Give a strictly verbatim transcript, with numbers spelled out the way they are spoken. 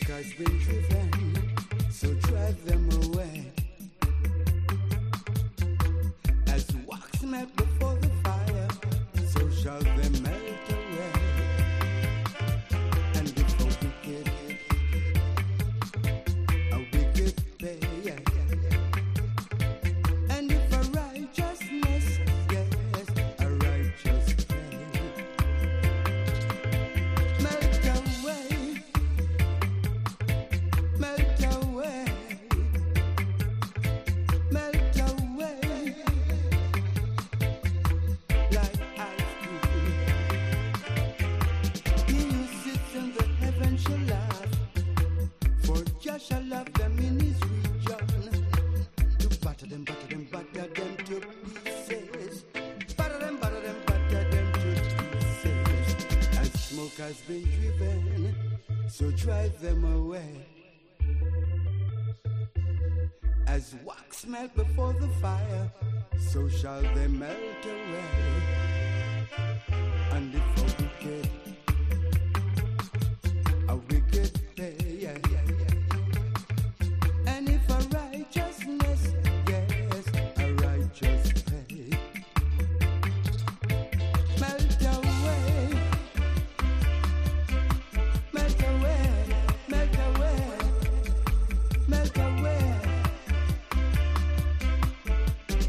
has been driven, so drive them away. As wax melt before the fire, so shall they melt away. And if a wicked, a wicked pay, and if a righteousness, yes, a righteous pay, melt away, melt away, melt away, like ice cream. He who sits in the heaven shall laugh, for Jah shall love them in his region. To batter them, batter them, batter them to pieces. Batter them, batter them, batter them to pieces. As smoke has been driven, so drive them away. As wax melt before the fire, so shall they melt away.